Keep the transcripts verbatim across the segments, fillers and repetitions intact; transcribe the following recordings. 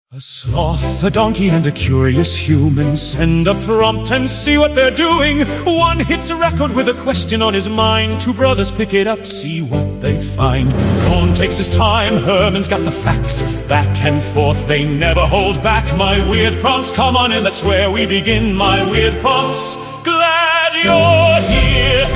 A sloth, a donkey, and a curious human send a prompt and see what they're doing. One hits a record with a question on his mind. Two brothers pick it up, see what they find. Cohn takes his time, Herman's got the facts. Back and forth, they never hold back. My weird prompts, come on in, that's where we begin. My weird prompts, glad you're here.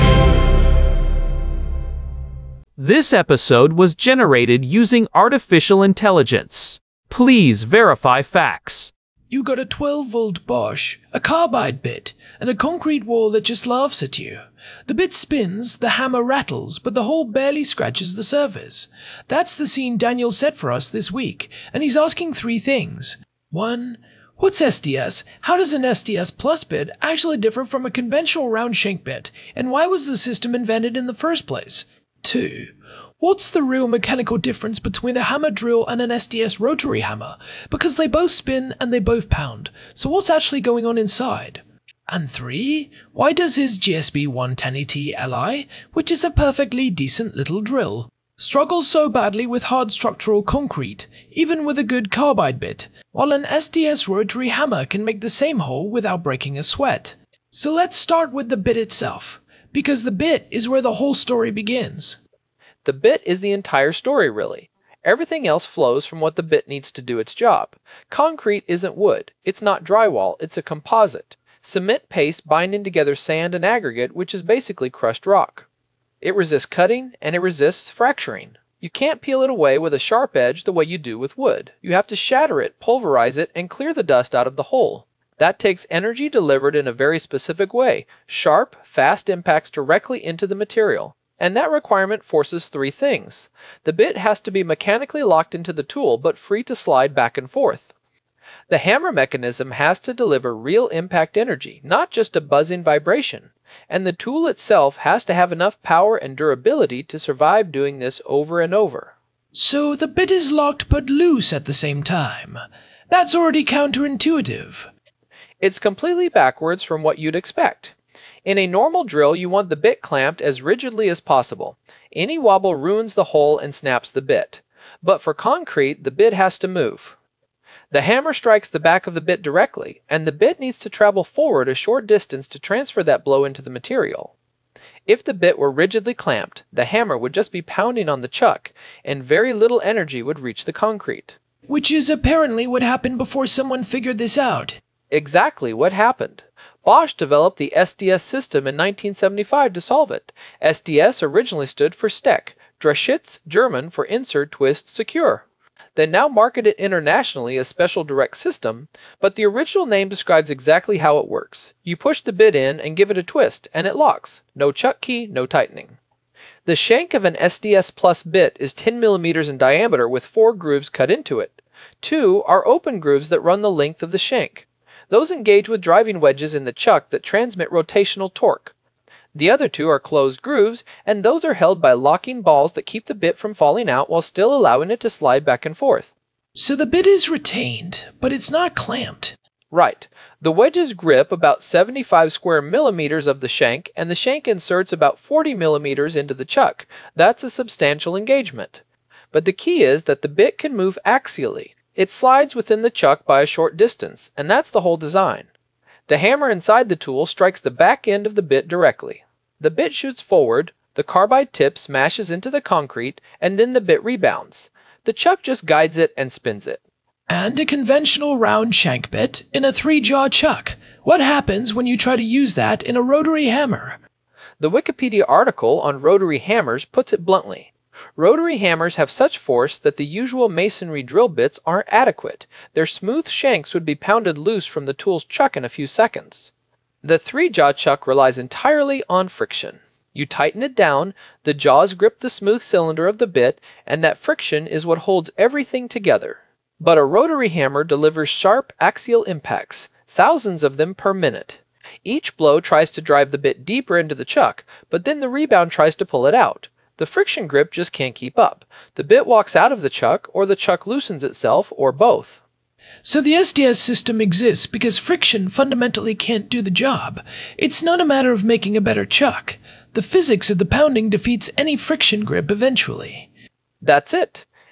This episode was generated using artificial intelligence. Please verify facts. You got a twelve volt Bosch, a carbide bit, and a concrete wall that just laughs at you. The bit spins, the hammer rattles, but the hole barely scratches the surface. That's the scene Daniel set for us this week, and he's asking three things. One, what's S D S? How does an S D S Plus bit actually differ from a conventional round shank bit, and why was the system invented in the first place? Two, what's the real mechanical difference between a hammer drill and an S D S rotary hammer? Because they both spin and they both pound, so what's actually going on inside? And three, why does his G S B one ten E T Li, which is a perfectly decent little drill, struggle so badly with hard structural concrete, even with a good carbide bit, while an S D S rotary hammer can make the same hole without breaking a sweat? So let's start with the bit itself, because the bit is where the whole story begins. The bit is the entire story, really. Everything else flows from what the bit needs to do its job. Concrete isn't wood. It's not drywall. It's a composite. Cement paste binding together sand and aggregate, which is basically crushed rock. It resists cutting and it resists fracturing. You can't peel it away with a sharp edge the way you do with wood. You have to shatter it, pulverize it, and clear the dust out of the hole. That takes energy delivered in a very specific way, sharp, fast impacts directly into the material. And that requirement forces three things. The bit has to be mechanically locked into the tool, but free to slide back and forth. The hammer mechanism has to deliver real impact energy, not just a buzzing vibration. And the tool itself has to have enough power and durability to survive doing this over and over. So the bit is locked but loose at the same time. That's already counterintuitive. It's completely backwards from what you'd expect. In a normal drill, you want the bit clamped as rigidly as possible. Any wobble ruins the hole and snaps the bit. But for concrete, the bit has to move. The hammer strikes the back of the bit directly, and the bit needs to travel forward a short distance to transfer that blow into the material. If the bit were rigidly clamped, the hammer would just be pounding on the chuck, and very little energy would reach the concrete. Which is apparently what happened before someone figured this out. Exactly what happened. Bosch developed the S D S system in nineteen seventy-five to solve it. S D S originally stood for Steck, Drehschitz, German for Insert, Twist, Secure. They now market it internationally as Special Direct System, but the original name describes exactly how it works. You push the bit in and give it a twist, and it locks. No chuck key, no tightening. The shank of an S D S Plus bit is ten millimeters in diameter with four grooves cut into it. Two are open grooves that run the length of the shank. Those engage with driving wedges in the chuck that transmit rotational torque. The other two are closed grooves, and those are held by locking balls that keep the bit from falling out while still allowing it to slide back and forth. So the bit is retained, but it's not clamped. Right. The wedges grip about seventy-five square millimeters of the shank, and the shank inserts about forty millimeters into the chuck. That's a substantial engagement. But the key is that the bit can move axially. It slides within the chuck by a short distance, and that's the whole design. The hammer inside the tool strikes the back end of the bit directly. The bit shoots forward, the carbide tip smashes into the concrete, and then the bit rebounds. The chuck just guides it and spins it. And a conventional round shank bit in a three-jaw chuck. What happens when you try to use that in a rotary hammer? The Wikipedia article on rotary hammers puts it bluntly. Rotary hammers have such force that the usual masonry drill bits aren't adequate. Their smooth shanks would be pounded loose from the tool's chuck in a few seconds. The three-jaw chuck relies entirely on friction. You tighten it down, the jaws grip the smooth cylinder of the bit, and that friction is what holds everything together. But a rotary hammer delivers sharp axial impacts, thousands of them per minute. Each blow tries to drive the bit deeper into the chuck, but then the rebound tries to pull it out. The friction grip just can't keep up. The bit walks out of the chuck, or the chuck loosens itself, or both. So the S D S system exists because friction fundamentally can't do the job. It's not a matter of making a better chuck. The physics of the pounding defeats any friction grip eventually. That's it.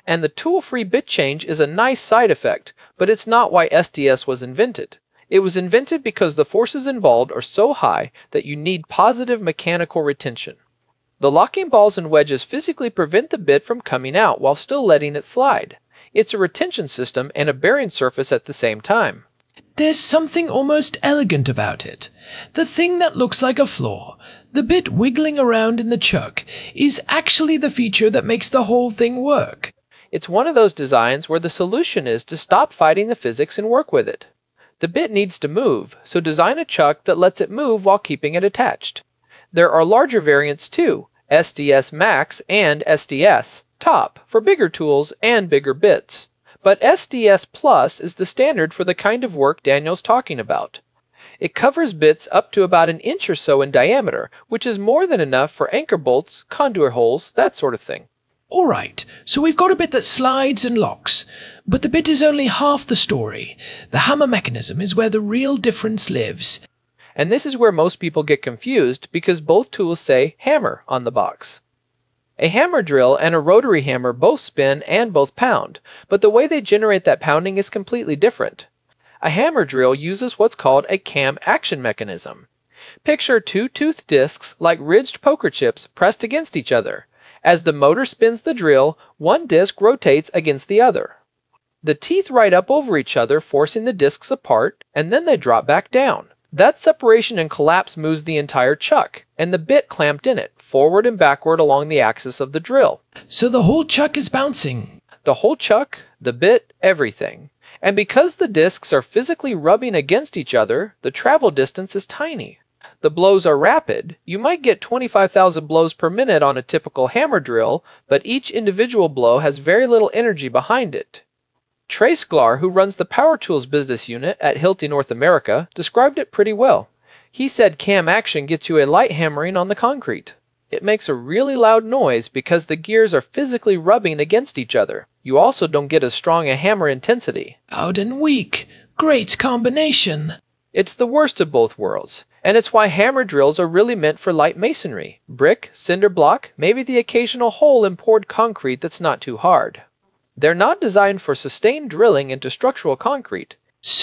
And the tool-free bit change is a nice side effect, but it's not why S D S was invented. It was invented because the forces involved are so high that you need positive mechanical retention. The locking balls and wedges physically prevent the bit from coming out while still letting it slide. It's a retention system and a bearing surface at the same time. There's something almost elegant about it. The thing that looks like a flaw, the bit wiggling around in the chuck, is actually the feature that makes the whole thing work. It's one of those designs where the solution is to stop fighting the physics and work with it. The bit needs to move, so design a chuck that lets it move while keeping it attached. There are larger variants too, S D S Max and S D S Top, for bigger tools and bigger bits. But S D S Plus is the standard for the kind of work Daniel's talking about. It covers bits up to about an inch or so in diameter, which is more than enough for anchor bolts, conduit holes, that sort of thing. All right, so we've got a bit that slides and locks, but the bit is only half the story. The hammer mechanism is where the real difference lives. And this is where most people get confused because both tools say hammer on the box. A hammer drill and a rotary hammer both spin and both pound, but the way they generate that pounding is completely different. A hammer drill uses what's called a cam action mechanism. Picture two toothed discs like ridged poker chips pressed against each other. As the motor spins the drill, one disc rotates against the other. The teeth ride up over each other, forcing the discs apart, and then they drop back down. That separation and collapse moves the entire chuck, and the bit clamped in it, forward and backward along the axis of the drill. So the whole chuck is bouncing. The whole chuck, the bit, everything. And because the discs are physically rubbing against each other, the travel distance is tiny. The blows are rapid. You might get twenty-five thousand blows per minute on a typical hammer drill, but each individual blow has very little energy behind it. Trey Sklar, who runs the Power Tools business unit at Hilti North America, described it pretty well. He said cam action gets you a light hammering on the concrete. It makes a really loud noise because the gears are physically rubbing against each other. You also don't get as strong a hammer intensity. Loud and weak. Great combination. It's the worst of both worlds, and it's why hammer drills are really meant for light masonry, brick, cinder block, maybe the occasional hole in poured concrete that's not too hard. They're not designed for sustained drilling into structural concrete.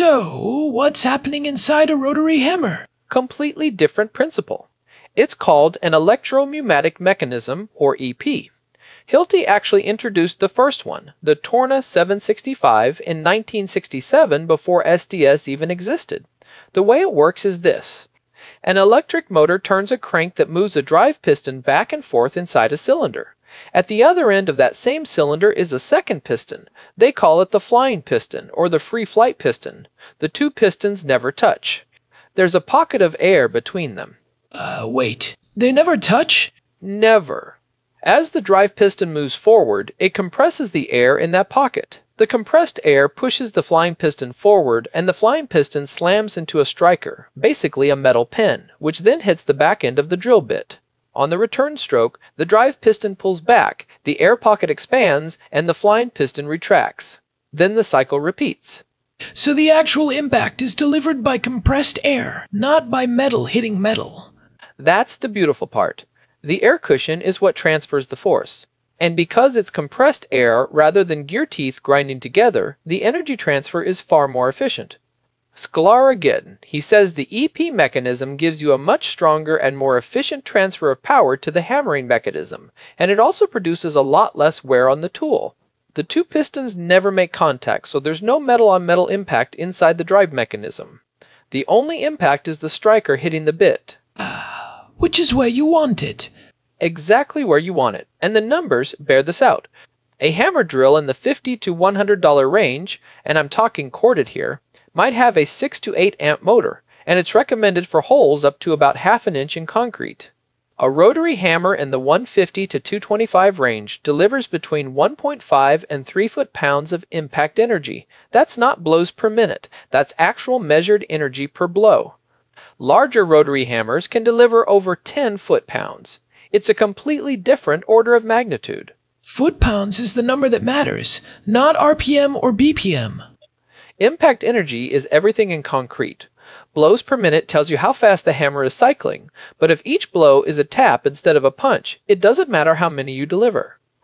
So, what's happening inside a rotary hammer? Completely different principle. It's called an electropneumatic mechanism, or E P. Hilti actually introduced the first one, the Torna seven sixty-five, in nineteen sixty-seven before S D S even existed. The way it works is this. An electric motor turns a crank that moves a drive piston back and forth inside a cylinder. At the other end of that same cylinder is a second piston. They call it the flying piston, or the free flight piston. The two pistons never touch. There's a pocket of air between them. Uh, wait. They never touch? Never. As the drive piston moves forward, it compresses the air in that pocket. The compressed air pushes the flying piston forward, and the flying piston slams into a striker, basically a metal pin, which then hits the back end of the drill bit. On the return stroke, the drive piston pulls back, the air pocket expands, and the flying piston retracts. Then the cycle repeats. So the actual impact is delivered by compressed air, not by metal hitting metal. That's the beautiful part. The air cushion is what transfers the force. And because it's compressed air rather than gear teeth grinding together, the energy transfer is far more efficient. Sklar again, he says the E P mechanism gives you a much stronger and more efficient transfer of power to the hammering mechanism, and it also produces a lot less wear on the tool. The two pistons never make contact, so there's no metal-on-metal impact inside the drive mechanism. The only impact is the striker hitting the bit. Ah, which is where you want it. Exactly where you want it, and the numbers bear this out. A hammer drill in the fifty to one hundred dollar range, and I'm talking corded here, might have a six to eight amp motor, and it's recommended for holes up to about half an inch in concrete. A rotary hammer in the one fifty to two twenty-five range delivers between one point five and three foot-pounds of impact energy. That's not blows per minute, that's actual measured energy per blow. Larger rotary hammers can deliver over ten foot-pounds. It's a completely different order of magnitude. Foot-pounds is the number that matters, not R P M or B P M. Impact energy is everything in concrete. Blows per minute tells you how fast the hammer is cycling, but if each blow is a tap instead of a punch, it doesn't matter how many you deliver.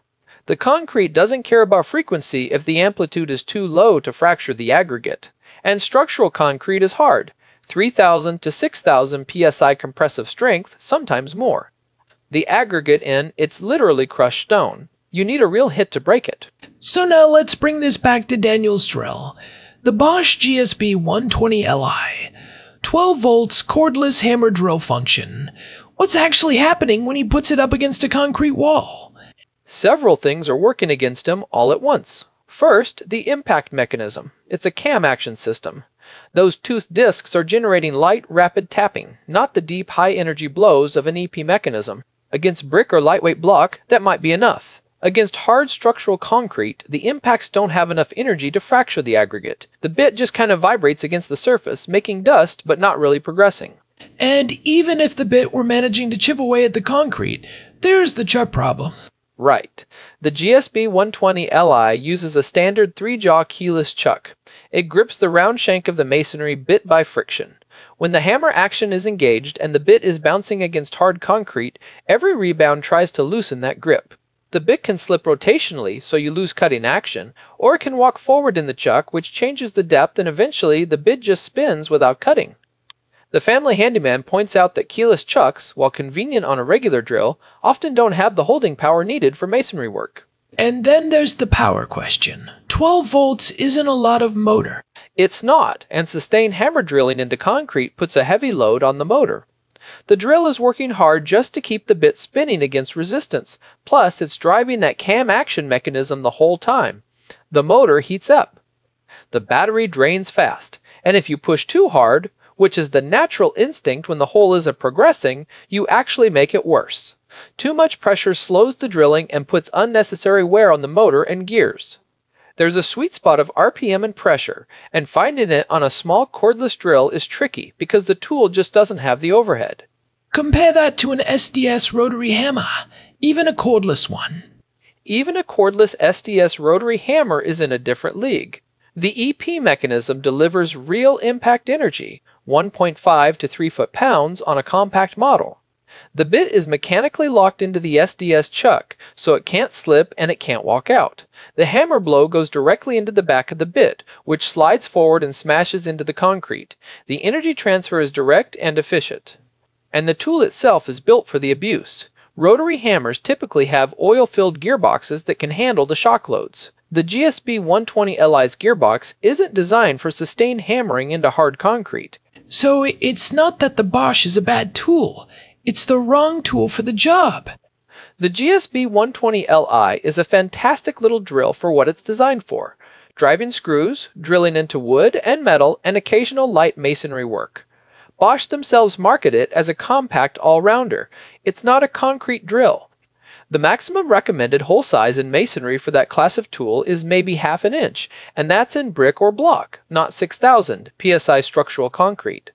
The concrete doesn't care about frequency if the amplitude is too low to fracture the aggregate. And structural concrete is hard, three thousand to six thousand P S I compressive strength, sometimes more. The aggregate in it's literally crushed stone. You need a real hit to break it. So now let's bring this back to Daniel's drill. The Bosch G S B one twenty L I. twelve volts cordless hammer drill function. What's actually happening when he puts it up against a concrete wall? Several things are working against him all at once. First, the impact mechanism. It's a cam action system. Those toothed discs are generating light, rapid tapping, not the deep, high-energy blows of an E P mechanism. Against brick or lightweight block, that might be enough. Against hard structural concrete, the impacts don't have enough energy to fracture the aggregate. The bit just kind of vibrates against the surface, making dust but not really progressing. And even if the bit were managing to chip away at the concrete, there's the chuck problem. Right. The G S B one twenty L I uses a standard three-jaw keyless chuck. It grips the round shank of the masonry bit by friction. When the hammer action is engaged and the bit is bouncing against hard concrete, every rebound tries to loosen that grip. The bit can slip rotationally, so you lose cutting action, or it can walk forward in the chuck, which changes the depth, and eventually the bit just spins without cutting. The family handyman points out that keyless chucks, while convenient on a regular drill, often don't have the holding power needed for masonry work. And then there's the power question. twelve volts isn't a lot of motor. It's not, and sustained hammer drilling into concrete puts a heavy load on the motor. The drill is working hard just to keep the bit spinning against resistance, plus it's driving that cam action mechanism the whole time. The motor heats up. The battery drains fast, and if you push too hard, which is the natural instinct when the hole isn't progressing, you actually make it worse. Too much pressure slows the drilling and puts unnecessary wear on the motor and gears. There's a sweet spot of R P M and pressure, and finding it on a small cordless drill is tricky because the tool just doesn't have the overhead. Compare that to an S D S rotary hammer, even a cordless one. Even a cordless S D S rotary hammer is in a different league. The E P mechanism delivers real impact energy, one point five to three foot-pounds on a compact model. The bit is mechanically locked into the S D S chuck, so it can't slip and it can't walk out. The hammer blow goes directly into the back of the bit, which slides forward and smashes into the concrete. The energy transfer is direct and efficient. And the tool itself is built for the abuse. Rotary hammers typically have oil-filled gearboxes that can handle the shock loads. The G S B one twenty L I's gearbox isn't designed for sustained hammering into hard concrete. So it's not that the Bosch is a bad tool. It's the wrong tool for the job. The G S B one twenty L I is a fantastic little drill for what it's designed for. Driving screws, drilling into wood and metal, and occasional light masonry work. Bosch themselves market it as a compact all-rounder. It's not a concrete drill. The maximum recommended hole size in masonry for that class of tool is maybe half an inch, and that's in brick or block, not six thousand P S I structural concrete.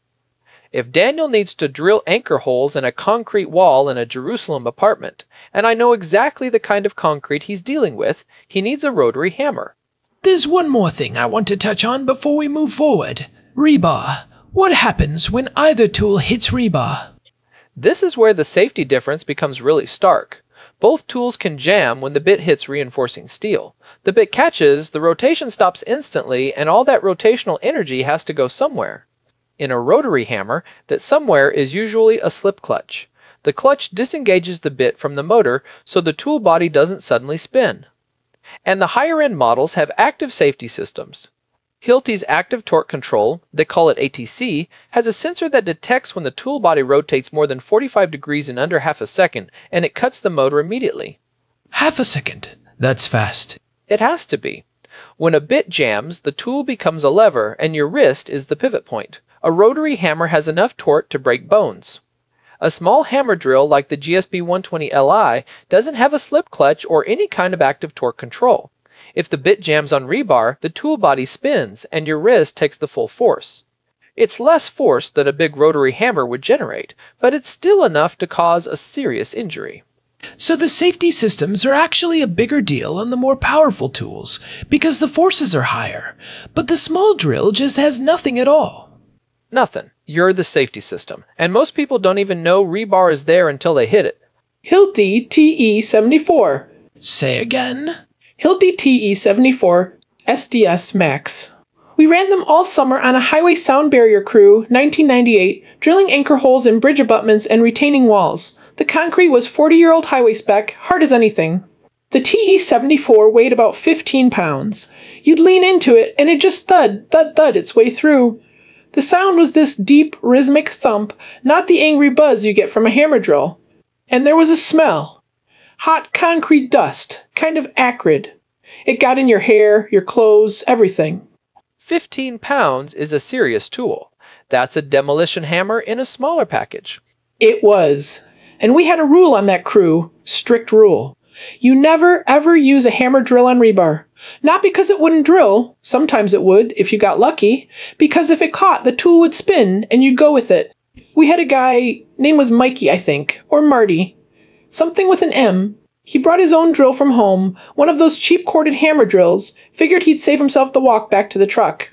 If Daniel needs to drill anchor holes in a concrete wall in a Jerusalem apartment, and I know exactly the kind of concrete he's dealing with, he needs a rotary hammer. There's one more thing I want to touch on before we move forward. Rebar. What happens when either tool hits rebar? This is where the safety difference becomes really stark. Both tools can jam when the bit hits reinforcing steel. The bit catches, the rotation stops instantly, and all that rotational energy has to go somewhere. In a rotary hammer, that somewhere is usually a slip clutch. The clutch disengages the bit from the motor so the tool body doesn't suddenly spin. And the higher-end models have active safety systems. Hilti's Active Torque Control, they call it A T C, has a sensor that detects when the tool body rotates more than forty-five degrees in under half a second, and it cuts the motor immediately. Half a second. That's fast. It has to be. When a bit jams, the tool becomes a lever, and your wrist is the pivot point. A rotary hammer has enough torque to break bones. A small hammer drill like the G S B one twenty L I doesn't have a slip clutch or any kind of active torque control. If the bit jams on rebar, the tool body spins and your wrist takes the full force. It's less force than a big rotary hammer would generate, but it's still enough to cause a serious injury. So the safety systems are actually a bigger deal on the more powerful tools, because the forces are higher, but the small drill just has nothing at all. Nothing. You're the safety system, and most people don't even know rebar is there until they hit it. Hilti T E seventy-four. Say again? Hilti T E seventy-four S D S Max. We ran them all summer on a highway sound barrier crew, nineteen ninety-eight, drilling anchor holes in bridge abutments and retaining walls. The concrete was forty-year-old highway spec, hard as anything. The T E seventy-four weighed about fifteen pounds. You'd lean into it, and it just thud, thud, thud its way through. The sound was this deep, rhythmic thump, not the angry buzz you get from a hammer drill. And there was a smell. Hot concrete dust, kind of acrid. It got in your hair, your clothes, everything. Fifteen pounds is a serious tool. That's a demolition hammer in a smaller package. It was. And we had a rule on that crew, strict rule. You never, ever use a hammer drill on rebar. Not because it wouldn't drill, sometimes it would, if you got lucky, because if it caught, the tool would spin, and you'd go with it. We had a guy, name was Mikey, I think, or Marty. Something with an M. He brought his own drill from home, one of those cheap corded hammer drills, figured he'd save himself the walk back to the truck.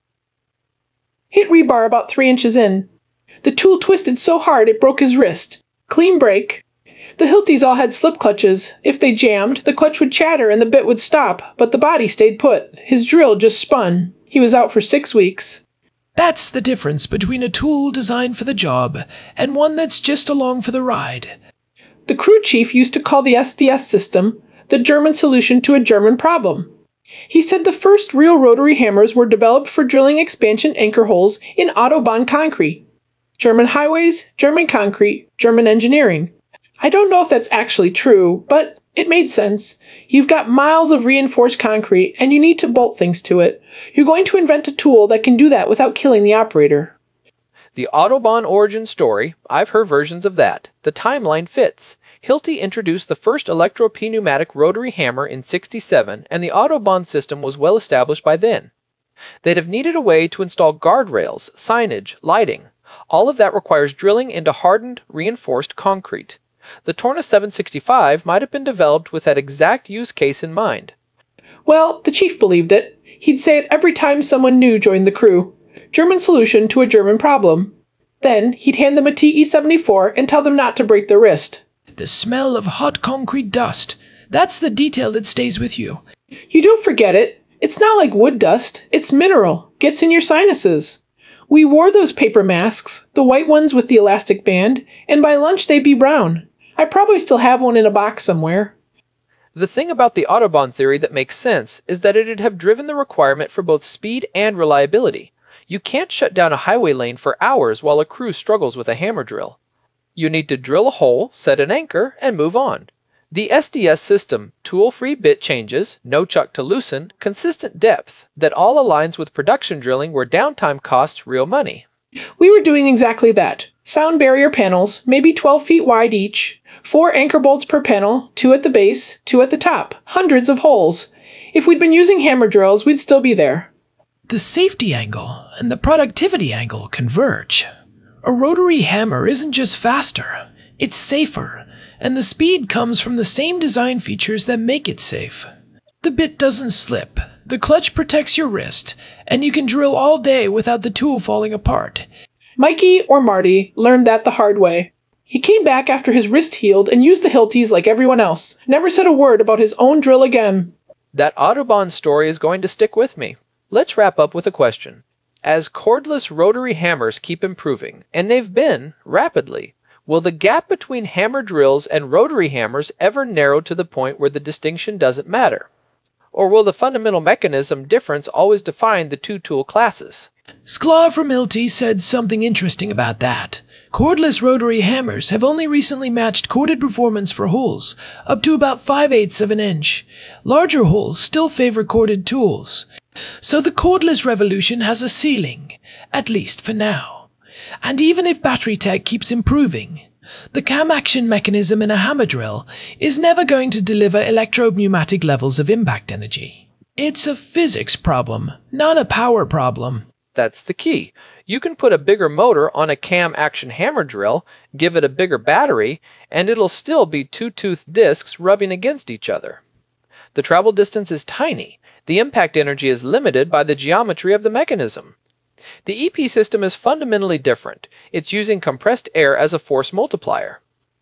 Hit rebar about three inches in. The tool twisted so hard it broke his wrist. Clean break. The Hiltis all had slip clutches. If they jammed, the clutch would chatter and the bit would stop, but the body stayed put. His drill just spun. He was out for six weeks. That's the difference between a tool designed for the job and one that's just along for the ride. The crew chief used to call the S D S system the German solution to a German problem. He said the first real rotary hammers were developed for drilling expansion anchor holes in Autobahn concrete. German highways, German concrete, German engineering. I don't know if that's actually true, but it made sense. You've got miles of reinforced concrete, and you need to bolt things to it. You're going to invent a tool that can do that without killing the operator. The Autobahn origin story, I've heard versions of that. The timeline fits. Hilti introduced the first electro-pneumatic rotary hammer in sixty-seven, and the Autobahn system was well established by then. They'd have needed a way to install guardrails, signage, lighting. All of that requires drilling into hardened, reinforced concrete. The Torna seven sixty-five might have been developed with that exact use case in mind. Well, the chief believed it. He'd say it every time someone new joined the crew. German solution to a German problem. Then he'd hand them a T E seventy-four and tell them not to break their wrist. The smell of hot concrete dust. That's the detail that stays with you. You don't forget it. It's not like wood dust. It's mineral. Gets in your sinuses. We wore those paper masks, the white ones with the elastic band, and by lunch they'd be brown. I probably still have one in a box somewhere. The thing about the Autobahn theory that makes sense is that it'd have driven the requirement for both speed and reliability. You can't shut down a highway lane for hours while a crew struggles with a hammer drill. You need to drill a hole, set an anchor, and move on. The S D S system, tool-free bit changes, no chuck to loosen, consistent depth, that all aligns with production drilling where downtime costs real money. We were doing exactly that. Sound barrier panels, maybe twelve feet wide each. Four anchor bolts per panel, two at the base, two at the top. Hundreds of holes. If we'd been using hammer drills, we'd still be there. The safety angle and the productivity angle converge. A rotary hammer isn't just faster, it's safer, and the speed comes from the same design features that make it safe. The bit doesn't slip, the clutch protects your wrist, and you can drill all day without the tool falling apart. Mikey, or Marty, learned that the hard way. He came back after his wrist healed and used the Hiltis like everyone else. Never said a word about his own drill again. That Autobahn story is going to stick with me. Let's wrap up with a question. As cordless rotary hammers keep improving, and they've been, rapidly, will the gap between hammer drills and rotary hammers ever narrow to the point where the distinction doesn't matter? Or will the fundamental mechanism difference always define the two tool classes? Sklar from Hilti said something interesting about that. Cordless rotary hammers have only recently matched corded performance for holes, up to about five-eighths of an inch. Larger holes still favor corded tools. So the cordless revolution has a ceiling, at least for now. And even if battery tech keeps improving, the cam action mechanism in a hammer drill is never going to deliver electro-pneumatic levels of impact energy. It's a physics problem, not a power problem. That's the key. You can put a bigger motor on a cam action hammer drill, give it a bigger battery, and it'll still be two-toothed discs rubbing against each other. The travel distance is tiny. The impact energy is limited by the geometry of the mechanism. The E P system is fundamentally different. It's using compressed air as a force multiplier.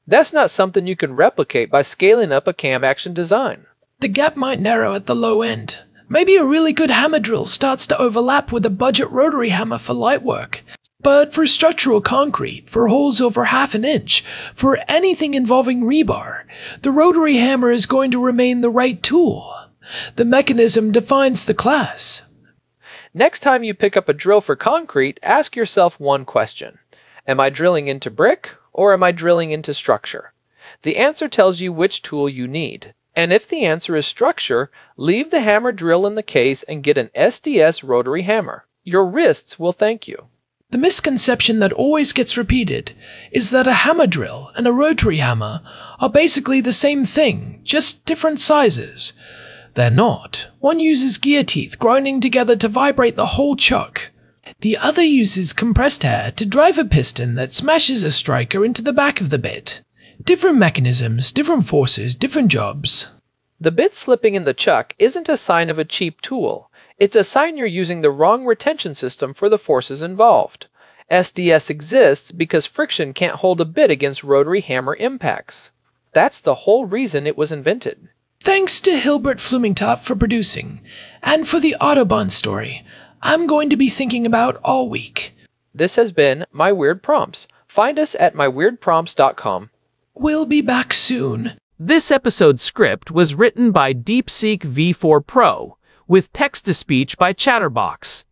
That's not something you can replicate by scaling up a cam action design. The gap might narrow at the low end. Maybe a really good hammer drill starts to overlap with a budget rotary hammer for light work. But for structural concrete, for holes over half an inch, for anything involving rebar, the rotary hammer is going to remain the right tool. The mechanism defines the class. Next time you pick up a drill for concrete, ask yourself one question. Am I drilling into brick, or am I drilling into structure? The answer tells you which tool you need. And if the answer is structure, leave the hammer drill in the case and get an S D S rotary hammer. Your wrists will thank you. The misconception that always gets repeated is that a hammer drill and a rotary hammer are basically the same thing, just different sizes. They're not. One uses gear teeth grinding together to vibrate the whole chuck. The other uses compressed air to drive a piston that smashes a striker into the back of the bit. Different mechanisms, different forces, different jobs. The bit slipping in the chuck isn't a sign of a cheap tool. It's a sign you're using the wrong retention system for the forces involved. S D S exists because friction can't hold a bit against rotary hammer impacts. That's the whole reason it was invented. Thanks to Hilbert Flumingtop for producing, and for the Autobahn story, I'm going to be thinking about all week. This has been My Weird Prompts. Find us at my weird prompts dot com. We'll be back soon. This episode's script was written by DeepSeek V four Pro, with text-to-speech by Chatterbox.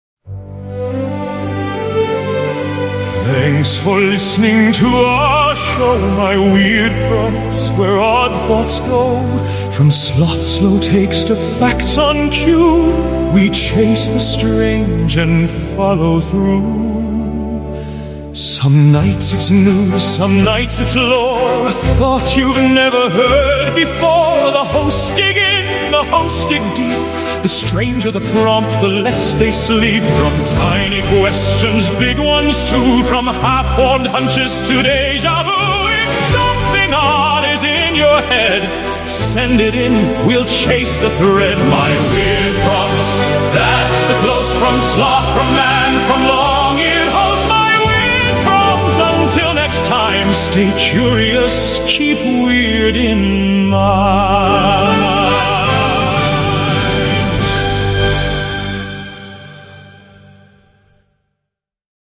Thanks for listening to our show, My Weird Prompts, where odd thoughts go. From sloth slow takes to facts on cue, we chase the strange and follow through. Some nights it's news, some nights it's lore, a thought you've never heard before. The hosts dig in, the hosts dig deep. The stranger the prompt, the less they sleep. From tiny questions, big ones too. From half-formed hunches to deja vu. If something odd is in your head, send it in, we'll chase the thread. My Weird Prompts, that's the close from sloth, from man, from long-eared host. My Weird Prompts, until next time, stay curious, keep weird in mind.